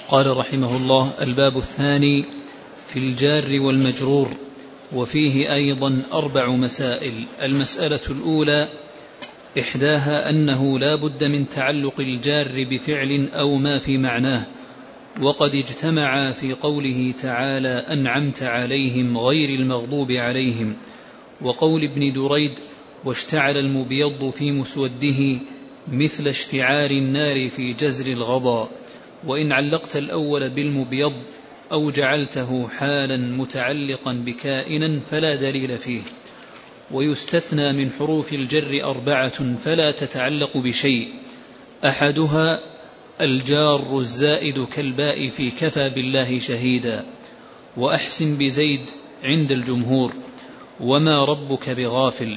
قال رحمه الله: الباب الثاني في الجار والمجرور، وفيه أيضا 4 مسائل. المسألة الأولى إحداها أنه لا بد من تعلق الجار بفعل أو ما في معناه، وقد اجتمع في قوله تعالى: أنعمت عليهم غير المغضوب عليهم، وقول ابن دريد: واشتعل المبيض في مسوده مثل اشتعال النار في جزر الغضا. وإن علقت الأول بالمبيض أو جعلته حالا متعلقا بكائنا فلا دليل فيه. ويستثنى من حروف الجر 4 فلا تتعلق بشيء: أحدها الجار الزائد كالباء في كفى بالله شهيدا، وأحسن بزيد عند الجمهور، وما ربك بغافل،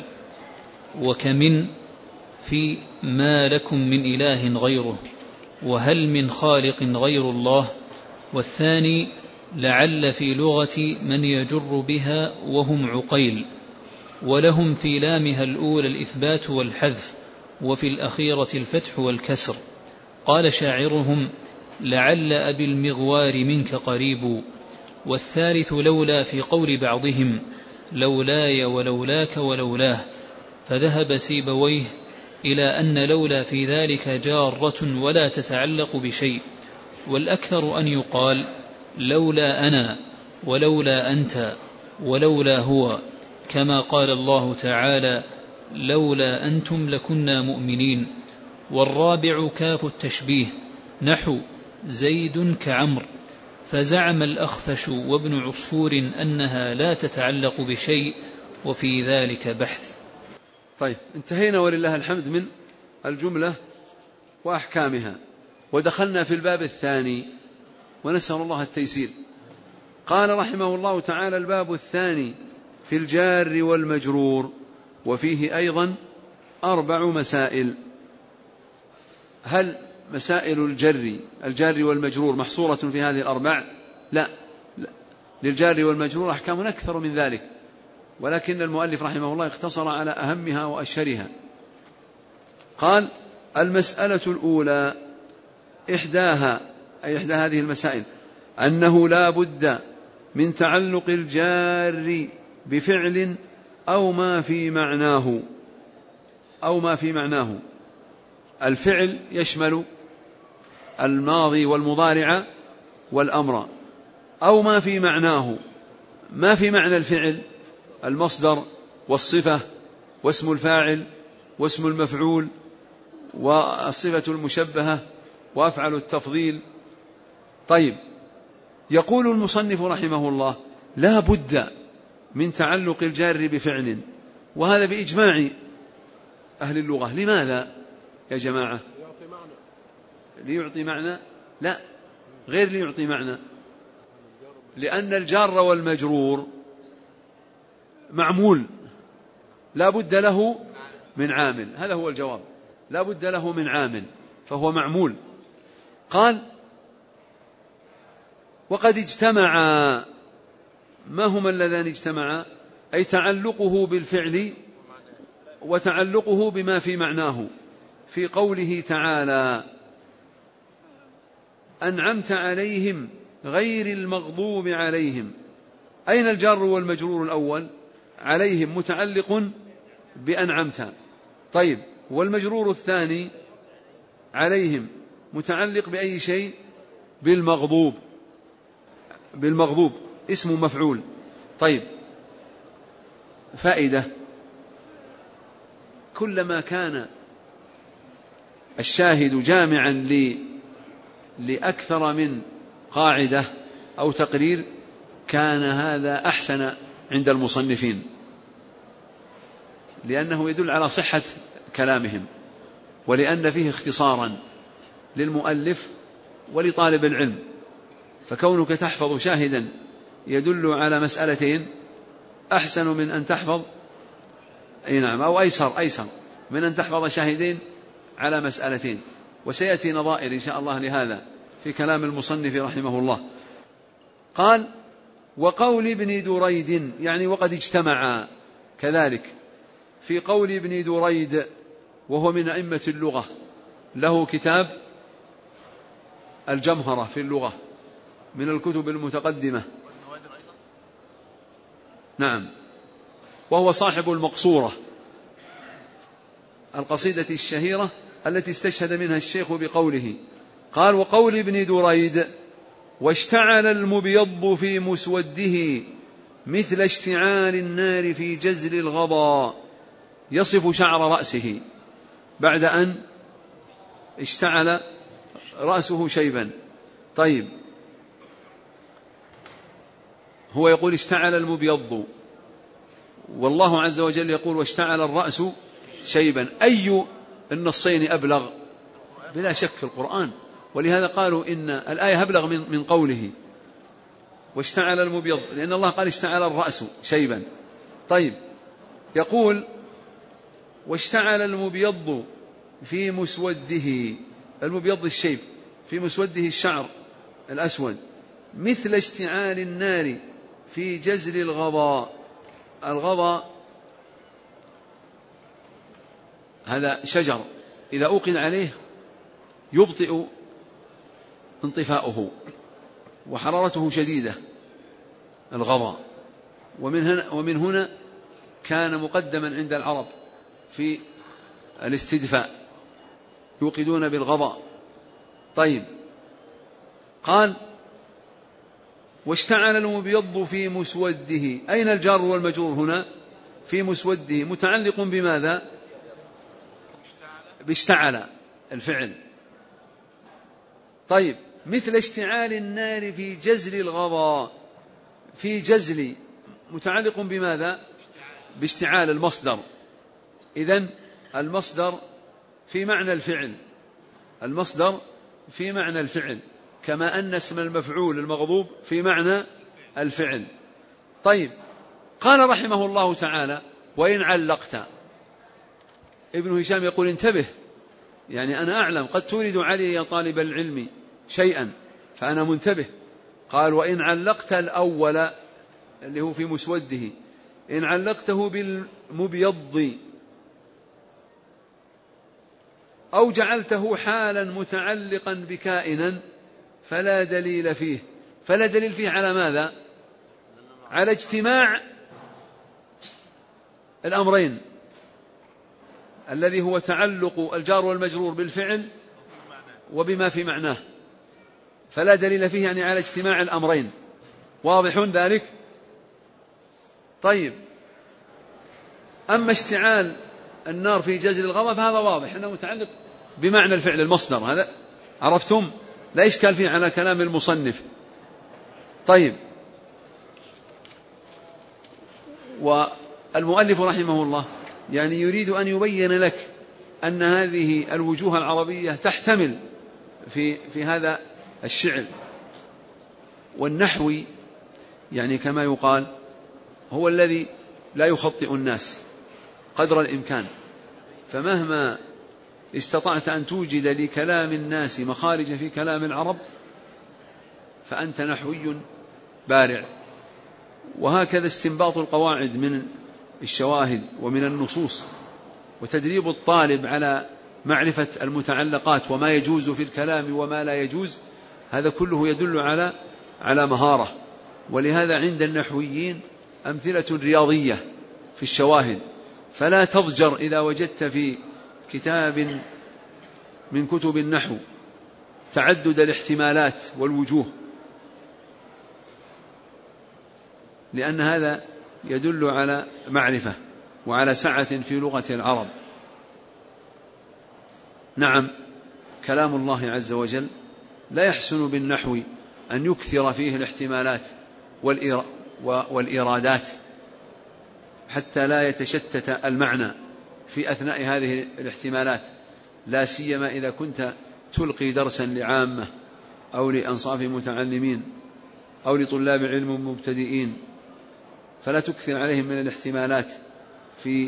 وكمن في ما لكم من إله غيره، وهل من خالق غير الله. والثاني لعل في لغة من يجر بها وهم عقيل، ولهم في لامها الأولى الإثبات والحذف، وفي الأخيرة الفتح والكسر. قال شاعرهم: لعل أبي المغوار منك قريب. والثالث لولا في قول بعضهم: لولاي ولولاك ولولاه، فذهب سيبويه إلى أن لولا في ذلك جارة ولا تتعلق بشيء، والأكثر أن يقال لولا أنا ولولا أنت ولولا هو، كما قال الله تعالى: لولا أنتم لكنا مؤمنين. والرابع كاف التشبيه، نحو زيد كعمر، فزعم الأخفش وابن عصفور أنها لا تتعلق بشيء، وفي ذلك بحث. طيب، انتهينا ولله الحمد من الجملة وأحكامها، ودخلنا في الباب الثاني، ونسأل الله التيسير. قال رحمه الله تعالى: الباب الثاني في الجار والمجرور، وفيه أيضا 4 مسائل. هل مسائل الجار والمجرور محصورة في هذه ال4؟ لا، للجار والمجرور أحكام أكثر من ذلك، ولكن المؤلف رحمه الله اقتصر على أهمها وأشهرها. قال: المسألة الأولى إحداها، أي إحدى هذه المسائل، أنه لا بد من تعلق الجار بفعل أو ما في معناه. الفعل يشمل الماضي والمضارع والأمر، أو ما في معناه. ما في معنى الفعل المصدر والصفة واسم الفاعل واسم المفعول والصفة المشبهة وأفعل التفضيل. طيب، يقول المصنف رحمه الله: لا بد من تعلق الجار بفعل، وهذا بإجماع أهل اللغة. لماذا يا جماعة؟ ليعطي معنى؟ لا، غير ليعطي معنى، لأن الجار والمجرور معمول، لا بد له من عامل. هذا هو الجواب، لا بد له من عامل، فهو معمول. قال: وقد اجتمعا. ما هما اللذان اجتمعا؟ أي تعلقه بالفعل وتعلقه بما في معناه، في قوله تعالى: أنعمت عليهم غير المغضوب عليهم. أين الجار والمجرور الأول؟ عليهم متعلق بأنعمت. طيب، والمجرور الثاني عليهم متعلق بأي شيء؟ بالمغضوب اسم مفعول. طيب، فائدة: كلما كان الشاهد جامعا لأكثر من قاعدة أو تقرير كان هذا أحسن عند المصنفين، لأنه يدل على صحة كلامهم، ولأن فيه اختصارا للمؤلف ولطالب العلم. فكونك تحفظ شاهدا يدل على مسألتين أحسن من أن تحفظ أو أيسر من أن تحفظ شاهدين على مسألتين. وسيأتي نظائر إن شاء الله لهذا في كلام المصنف رحمه الله. قال: وقول ابن دريد، يعني وقد اجتمع كذلك في قول ابن دريد، وهو من أئمة اللغة، له كتاب الجمهرة في اللغة من الكتب المتقدمة. نعم، وهو صاحب المقصورة، القصيدة الشهيرة التي استشهد منها الشيخ بقوله، قال: وقول ابن دريد: واشتعل المبيض في مسوده مثل اشتعال النار في جزر الغضا، يصف شعر رأسه بعد أن اشتعل رأسه شيبا. طيب، هو يقول اشتعل المبيض، والله عز وجل يقول واشتعل الرأس شيبا. أي النصين أبلغ؟ بلا شك القرآن، ولهذا قالوا إن الآية أبلغ من قوله واشتعل المبيض، لأن الله قال اشتعل الرأس شيبا. طيب، يقول واشتعل المبيض في مسوده، المبيض الشيب، في مسوده الشعر الأسود، مثل اشتعال النار في جزر الغضاء. الغضاء هذا شجر إذا أوقد عليه يبطئ انطفاؤه وحرارته شديدة، الغضاء. ومن هنا كان مقدما عند العرب في الاستدفاء، يوقدون بالغضاء. طيب، قال واشتعل المبيض في مسوده. أين الجار والمجرور هنا؟ في مسوده، متعلق بماذا؟ باشتعل الفعل. طيب، مثل اشتعال النار في جزر الغضاء، في جزل متعلق بماذا؟ باشتعال المصدر. إذن المصدر في معنى الفعل، المصدر في معنى الفعل، كما أن اسم المفعول المغضوب في معنى الفعل. طيب، قال رحمه الله تعالى: وإن علقت. ابن هشام يقول انتبه، يعني أنا أعلم قد تورد علي يا طالب العلم شيئا فأنا منتبه. قال: وإن علقت الأول اللي هو في مسوده، إن علقته بالمبيض أو جعلته حالا متعلقا بكائنا فلا دليل فيه. فلا دليل فيه على ماذا؟ على اجتماع الأمرين الذي هو تعلق الجار والمجرور بالفعل وبما في معناه. فلا دليل فيه يعني على اجتماع الأمرين. واضح ذلك؟ طيب، أما اشتعال النار في جزر الغضب فهذا واضح أنه متعلق بمعنى الفعل المصدر، هذا عرفتم؟ لا إشكال فيه على كلام المصنف. طيب، والمؤلف رحمه الله يعني يريد أن يبين لك أن هذه الوجوه العربية تحتمل في هذا الشعر. والنحوي يعني كما يقال هو الذي لا يخطئ الناس قدر الإمكان، فمهما استطعت أن توجد لكلام الناس مخارج في كلام العرب فأنت نحوي بارع. وهكذا استنباط القواعد من الشواهد ومن النصوص، وتدريب الطالب على معرفة المتعلقات وما يجوز في الكلام وما لا يجوز، هذا كله يدل على مهارة. ولهذا عند النحويين أمثلة رياضية في الشواهد، فلا تضجر إذا وجدت في كتاب من كتب النحو تعدد الاحتمالات والوجوه، لأن هذا يدل على معرفة وعلى سعة في لغة العرب. نعم، كلام الله عز وجل لا يحسن بالنحو أن يكثر فيه الاحتمالات والإرادات حتى لا يتشتت المعنى في أثناء هذه الاحتمالات، لا سيما إذا كنت تلقي درسا لعامة أو لأنصاف متعلمين أو لطلاب علم مبتدئين، فلا تكثر عليهم من الاحتمالات في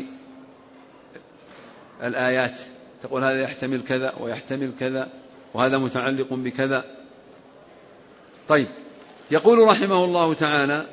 الآيات، تقول هذا يحتمل كذا ويحتمل كذا وهذا متعلق بكذا. طيب، يقول رحمه الله تعالى: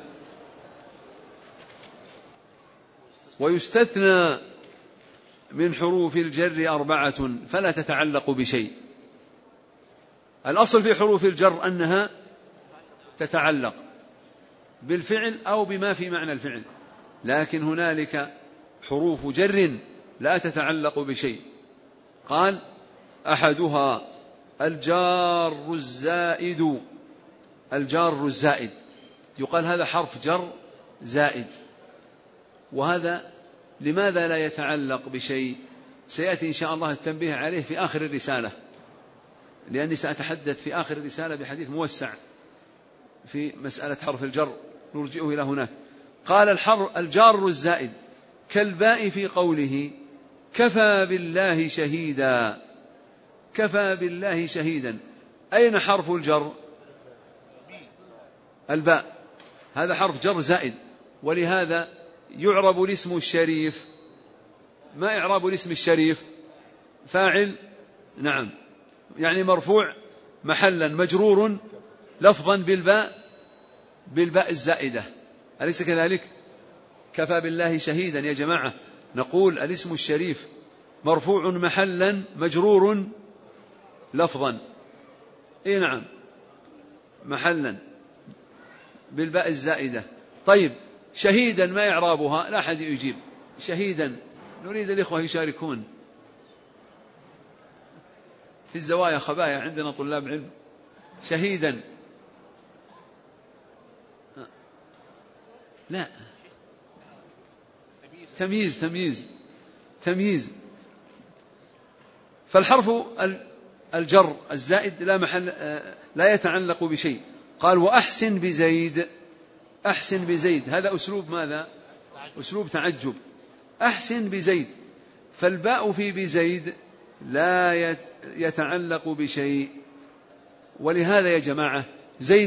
ويستثنى من حروف الجر 4 فلا تتعلق بشيء. الأصل في حروف الجر أنها تتعلق بالفعل أو بما في معنى الفعل، لكن هنالك حروف جر لا تتعلق بشيء. قال أحدها الجار الزائد. الجار الزائد يقال هذا حرف جر زائد، وهذا لماذا لا يتعلق بشيء؟ سيأتي إن شاء الله التنبيه عليه في آخر الرسالة، لأني سأتحدث في آخر الرسالة بحديث موسع في مسألة حرف الجر نرجئه إلى هناك. قال الجار الزائد كالباء في قوله كفى بالله شهيدا. كفى بالله شهيدا، أين حرف الجر؟ الباء، هذا حرف جر زائد، ولهذا يعرب الاسم الشريف. ما إعراب الاسم الشريف؟ فاعل، نعم، يعني مرفوع محلا، مجرور لفظا بالباء الزائدة، أليس كذلك؟ كفى بالله شهيدا يا جماعة، نقول الاسم الشريف مرفوع محلا مجرور لفظا، إيه نعم، محلا بالباء الزائدة. طيب شهيدا ما إعرابها؟ لا أحد يجيب. شهيدا نريد الإخوة يشاركون في الزوايا، خبايا عندنا طلاب علم. شهيدا لا، تمييز. فالحرف الجر الزائد لا يتعلق بشيء. قال وأحسن بزيد. أحسن بزيد هذا أسلوب ماذا؟ أسلوب تعجب. أحسن بزيد، فالباء في بزيد لا يتعلق بشيء، ولهذا يا جماعة زيد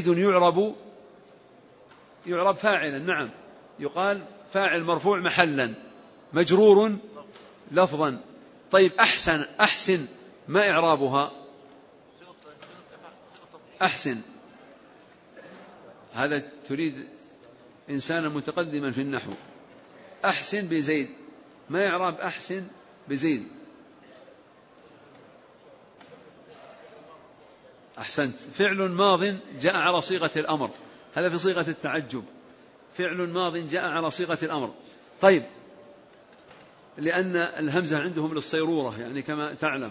يعرب فاعلا، نعم، يقال فاعل مرفوع محلا مجرور لفظا. طيب أحسن ما إعرابها؟ أحسن، هذا تريد إنسانا متقدما في النحو. أحسن بزيد، ما إعراب أحسن بزيد؟ أحسنت، فعل ماض جاء على صيغة الأمر، هذا في صيغة التعجب، فعل ماض جاء على صيغة الأمر. طيب لأن الهمزة عندهم للصيرورة يعني كما تعلم.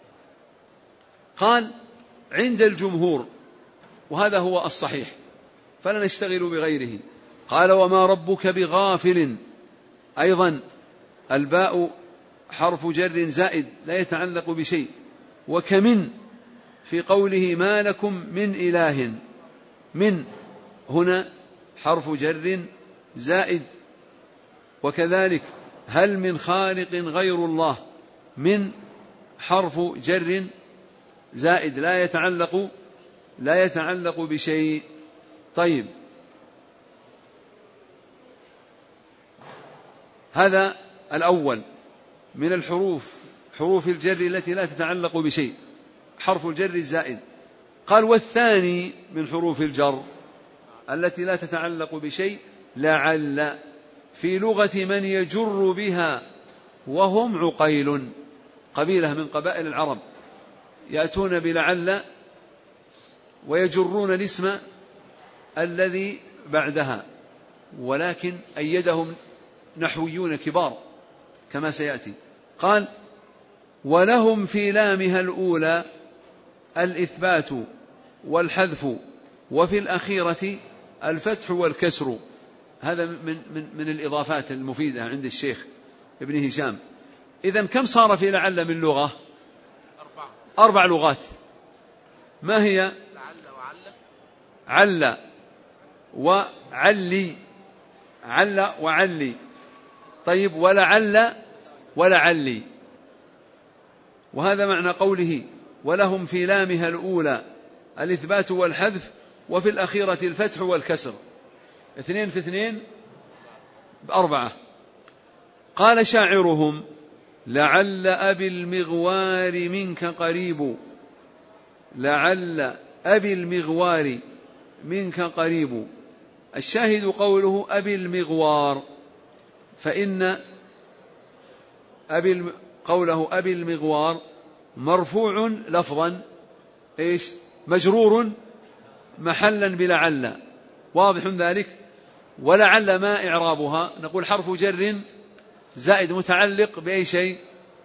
قال عند الجمهور، وهذا هو الصحيح فلا نشتغل بغيره. قال وما ربك بغافل، أيضا الباء حرف جر زائد لا يتعلق بشيء. وكمن في قوله ما لكم من إله، من هنا حرف جر زائد. وكذلك هل من خالق غير الله، من حرف جر زائد لا يتعلق بشيء. طيب هذا الأول من الحروف، حروف الجر التي لا تتعلق بشيء، حرف الجر الزائد. قال والثاني من حروف الجر التي لا تتعلق بشيء لعل، في لغة من يجر بها وهم عقيل، قبيلة من قبائل العرب يأتون بلعل ويجرون الاسم الذي بعدها، ولكن أيدهم نحويون كبار كما سيأتي. قال ولهم في لامها الأولى الإثبات والحذف، وفي الأخيرة الفتح والكسر. هذا من الإضافات المفيدة عند الشيخ ابن هشام. إذن كم صار في لعل من لغة؟ 4 لغات. ما هي؟ عل وعلي، عل وعلي. طيب ولعلي، وهذا معنى قوله ولهم في لامها الأولى الإثبات والحذف، وفي الأخيرة الفتح والكسر. 2 في 2 ب4. قال شاعرهم لعل أبي المغوار منك قريب، لعل أبي المغوار منك قريب. الشاهد قوله أبي المغوار، فإن قوله أبي المغوار مرفوع لفظا إيش؟ مجرور محلا بلعل، واضح ذلك. ولعل ما إعرابها؟ نقول حرف جر زائد متعلق بأي شيء؟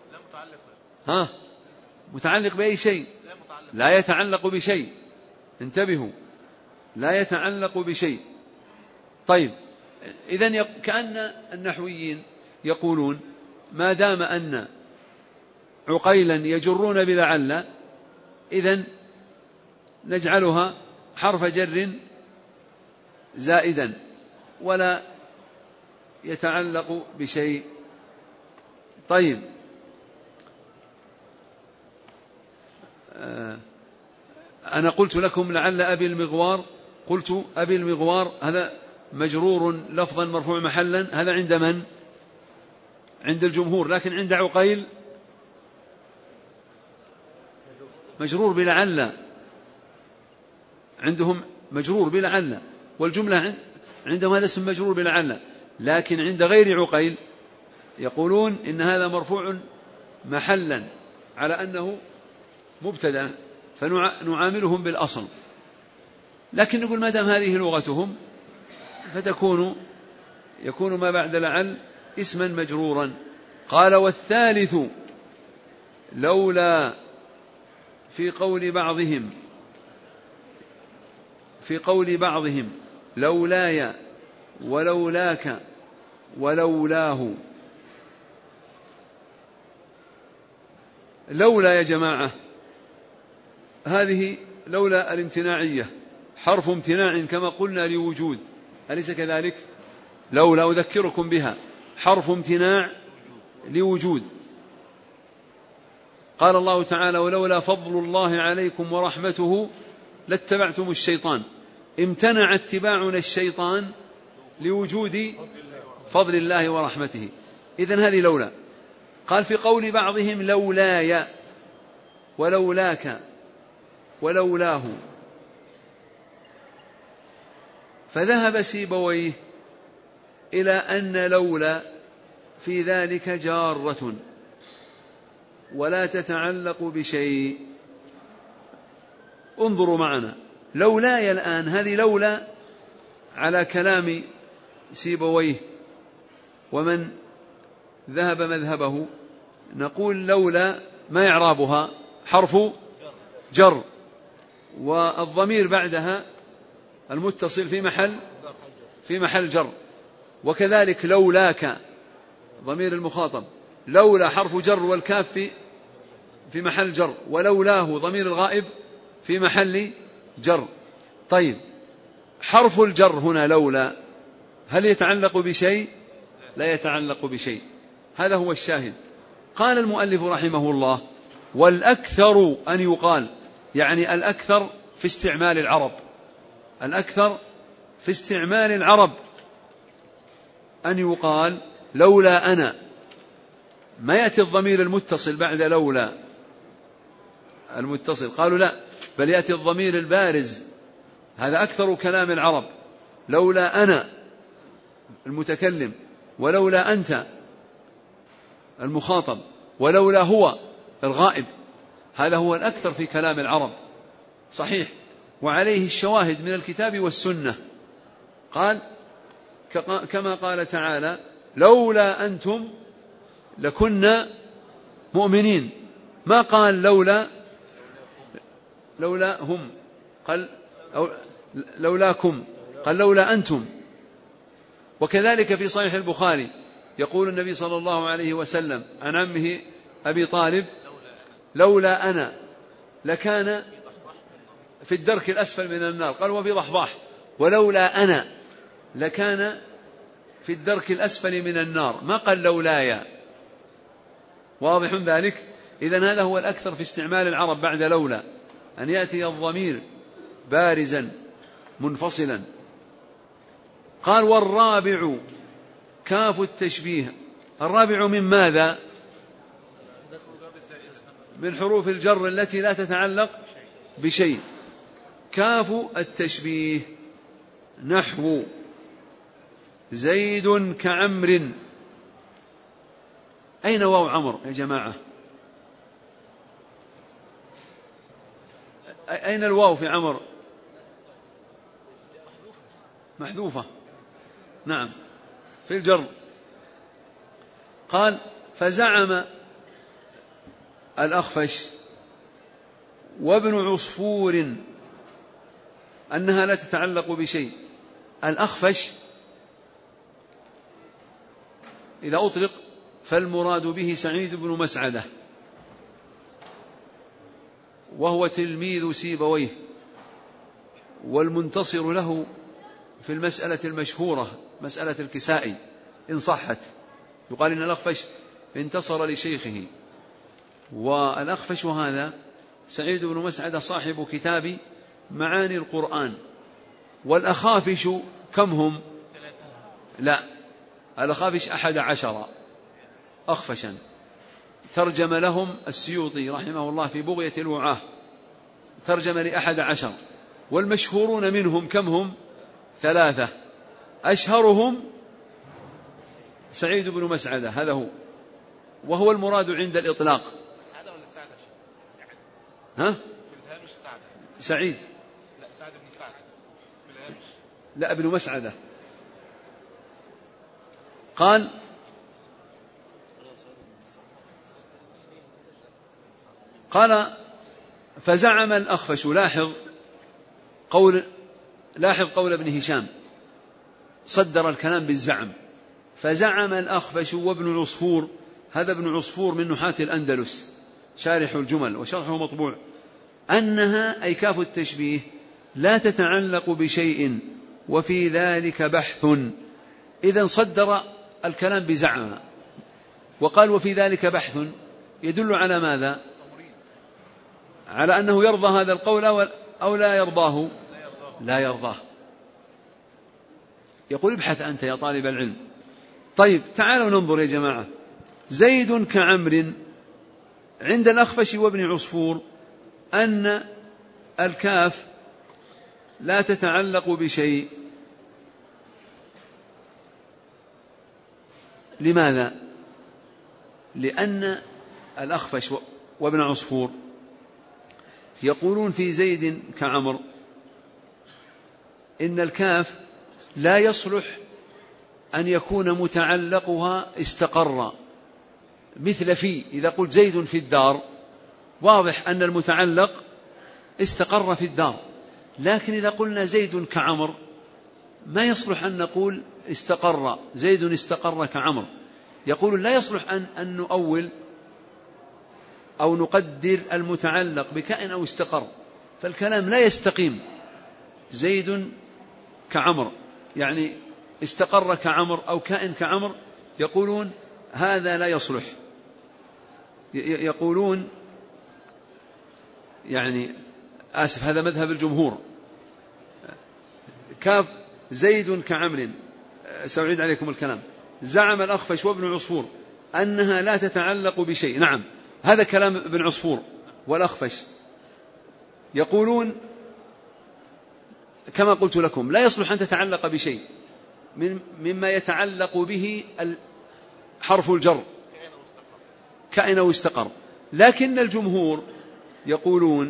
متعلق بأي شيء؟ لا يتعلق بشيء، انتبهوا، لا يتعلق بشيء. طيب، إذن كأن النحويين يقولون ما دام أن عقيلا يجرون بلعل إذن نجعلها حرف جر زائدا ولا يتعلق بشيء. طيب، أنا قلت لكم لعل أبي المغوار، قلت أبي المغوار هذا مجرور لفظا مرفوع محلا، هذا عند من؟ عند الجمهور. لكن عند عقيل مجرور بلعل، عندهم مجرور بلعل، والجملة عندهم هذا اسم مجرور بلعل. لكن عند غير عقيل يقولون إن هذا مرفوع محلا على أنه مبتدأ، فنعاملهم بالأصل. لكن نقول ما دام هذه لغتهم يكون ما بعد لعل اسما مجرورا. قال: والثالث لولا في قول بعضهم لولاي ولولاك ولولاه. لولا يا جماعة هذه لولا الامتناعية، حرف امتناع كما قلنا لوجود، أليس كذلك؟ لولا أذكركم بها حرف امتناع لوجود. قال الله تعالى: ولولا فضل الله عليكم ورحمته لاتبعتم الشيطان. امتنع اتباعنا الشيطان لوجود فضل الله ورحمته. إذن هذه لولا. قال: في قول بعضهم لولاي ولولاك ولولاه. فذهب سيبويه إلى أن لولا في ذلك جارة ولا تتعلق بشيء. انظروا معنا، لولاي الآن هذه لولا على كلام سيبويه ومن ذهب مذهبه، نقول لولا ما إعرابها؟ حرف جر، والضمير بعدها المتصل في محل جر. وكذلك لولاك ضمير المخاطب، لولا حرف جر والكاف في محل جر، ولولاه ضمير الغائب في محل جر. طيب، حرف الجر هنا لولا هل يتعلق بشيء؟ لا يتعلق بشيء. هذا هو الشاهد. قال المؤلف رحمه الله: والأكثر أن يقال، يعني الأكثر في استعمال العرب، الأكثر في استعمال العرب أن يقال لولا أنا، ما يأتي الضمير المتصل بعد لولا المتصل، قالوا لا، بل يأتي الضمير البارز. هذا أكثر كلام العرب، لولا أنا المتكلم، ولولا أنت المخاطب، ولولا هو الغائب. هذا هو الأكثر في كلام العرب، صحيح، وعليه الشواهد من الكتاب والسنة. قال كما قال تعالى: لولا أنتم لكنا مؤمنين. ما قال لولا هم، قال لولاكم، قال لولا أنتم. وكذلك في صحيح البخاري يقول النبي صلى الله عليه وسلم عن عمه أبي طالب: لولا أنا لكان في الدرك الأسفل من النار. قال: وفي ضحضاح: ولولا أنا لكان في الدرك الأسفل من النار. ما قال لولايا. واضح ذلك؟ إذن هذا هو الأكثر في استعمال العرب بعد لولا، أن يأتي الضمير بارزا منفصلا. قال: والرابع كاف التشبيه. الرابع من ماذا؟ من حروف الجر التي لا تتعلق بشيء. كاف التشبيه نحو زيد كعمر. أين واو عمر يا جماعة؟ أين الواو في عمر؟ محذوفة. نعم في الجر. قال فزعم الأخفش وابن عصفور أنها لا تتعلق بشيء. الأخفش إذا أطلق فالمراد به سعيد بن مسعدة، وهو تلميذ سيبويه، والمنتصر له في المسألة المشهورة مسألة الكسائي إن صحت، يقال إن الأخفش انتصر لشيخه. والأخفش هذا سعيد بن مسعدة صاحب كتاب معاني القرآن. والأخافش كم هم؟ لا، الأخافش 11 أخفشا ترجم لهم السيوطي رحمه الله في بغية الوعاة، ترجم ل11. والمشهورون منهم كم هم؟ 3، أشهرهم سعيد بن مسعدة، هذا هو، وهو المراد عند الإطلاق. ها؟ سعيد، لا سعد بن سعد، لا ابن مسعدة. قال فزعم الأخفش، لاحظ قول ابن هشام، صدر الكلام بالزعم. فزعم الأخفش وابن عصفور، هذا ابن عصفور من نحاة الأندلس شارح الجمل وشرحه مطبوع، أنها أي كاف التشبيه لا تتعلق بشيء وفي ذلك بحث. إذن صدر الكلام بزعم وقال وفي ذلك بحث، يدل على ماذا؟ على أنه يرضى هذا القول أو لا يرضاه؟ لا يرضاه. يقول ابحث أنت يا طالب العلم. طيب تعالوا ننظر يا جماعة. زيد كعمر عند الأخفش وابن عصفور أن الكاف لا تتعلق بشيء. لماذا؟ لأن الأخفش وابن عصفور يقولون في زيد كعمر إن الكاف لا يصلح أن يكون متعلقها استقر، مثل في، إذا قلت زيد في الدار واضح أن المتعلق استقر في الدار، لكن إذا قلنا زيد كعمر ما يصلح أن نقول استقر زيد استقر كعمر. يقول لا يصلح أن نؤول أو نقدر المتعلق بكائن أو استقر، فالكلام لا يستقيم. زيد كعمر يعني استقر كعمر أو كائن كعمر، يقولون هذا لا يصلح. يقولون يعني آسف، هذا مذهب الجمهور. زيد كعمر، سأعيد عليكم الكلام. زعم الأخفش وابن عصفور أنها لا تتعلق بشيء. نعم هذا كلام ابن عصفور والأخفش. يقولون كما قلت لكم لا يصلح أن تتعلق بشيء مما يتعلق به حرف الجر كائن أو استقر، لكن الجمهور يقولون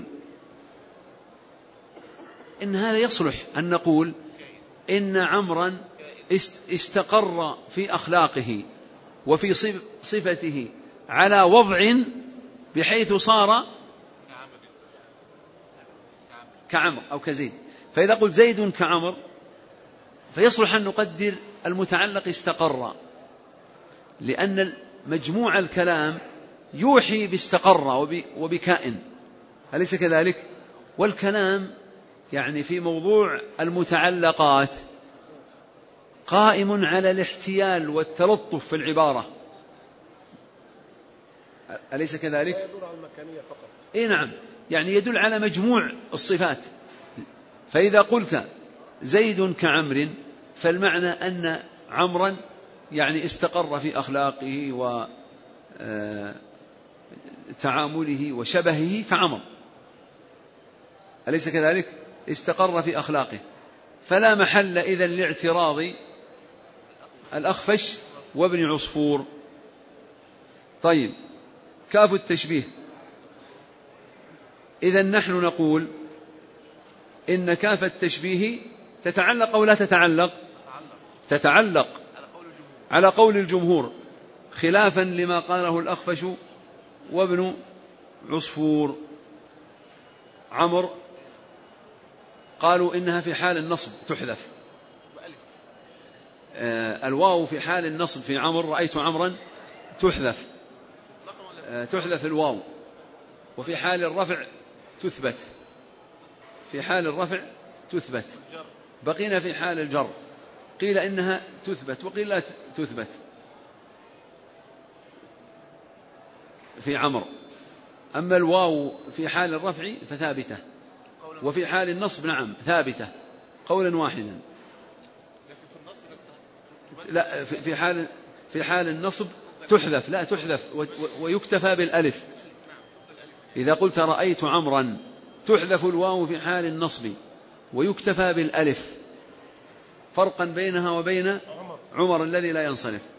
إن هذا يصلح أن نقول إن عمرا استقر في أخلاقه وفي صفته على وضع بحيث صار كعمر أو كزيد. فإذا قلت زيد كعمر فيصلح أن نقدر المتعلق استقر، لأن مجموع الكلام يوحي باستقر وبكائن، أليس كذلك؟ والكلام يعني في موضوع المتعلقات قائم على الاحتيال والتلطف في العبارة، أليس كذلك؟ لا يدل على المكانية فقط. إيه نعم، يعني يدل على مجموع الصفات. فإذا قلت زيد كعمر فالمعنى أن عمرا يعني استقر في أخلاقه وتعامله وشبهه كعمر، أليس كذلك؟ استقر في أخلاقه، فلا محل إذن لاعتراض الأخفش وابن عصفور. طيب كاف التشبيه، إذن نحن نقول إن كاف التشبيه تتعلق أو لا تتعلق؟ تتعلق على قول الجمهور، خلافا لما قاله الأخفش وابن عصفور. عمر قالوا إنها في حال النصب تحذف، الواو في حال النصب في عمر، رأيت عمرا تحذف الواو، وفي حال الرفع تثبت، في حال الرفع تثبت. بقينا في حال الجر، قيل إنها تثبت وقيل لا تثبت في عمر. أما الواو في حال الرفع فثابتة، وفي حال النصب نعم ثابتة قولا واحدا. لا، في حال النصب تحذف، لا تحذف ويكتفى بالألف. إذا قلت رأيت عمرا تحذف الواو في حال النصب ويكتفى بالألف، فرقا بينها وبين عمر الذي لا ينصرف.